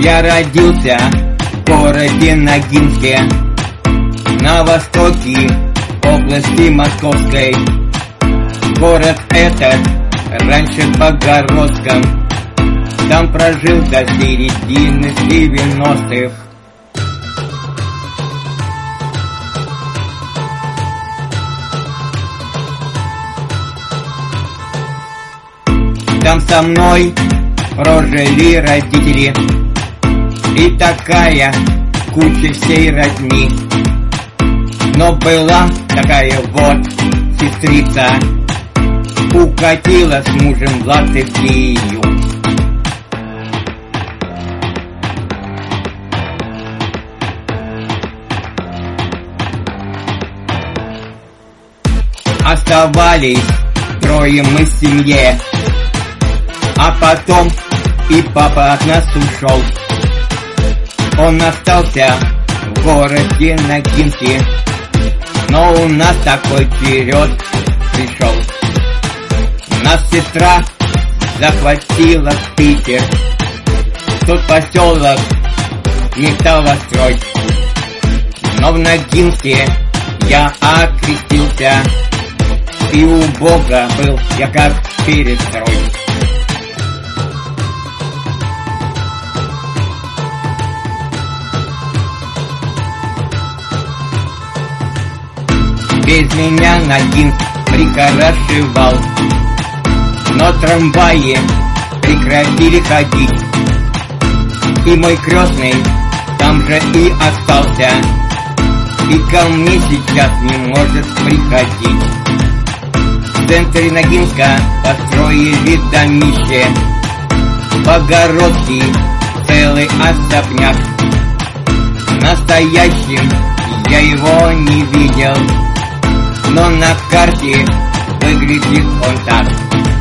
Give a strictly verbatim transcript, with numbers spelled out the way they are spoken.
Я родился в городе Ногинске, на востоке области Московской. Город этот раньше Богородском, там прожил до середины девяностых. Там со мной прожили родители и такая куча всей родни. Но была такая вот сестрица, укатила с мужем в Латвию. Оставались трое мы в семье, а потом и папа от нас ушел. Он остался в городе Ногинске, но у нас такой черед пришел. Нас сестра захватила в Питер, тот поселок Металлострой. Но в Ногинске я окрестился, и у Бога был я как перестрой. Без меня Ногинск прихорошевал, но трамваи прекратили ходить, и мой крестный там же и остался, и ко мне сейчас не может приходить. В центре Ногинска построили домище, Богородский целый особняк. Настоящим я его не видел, но на карте выглядит он так.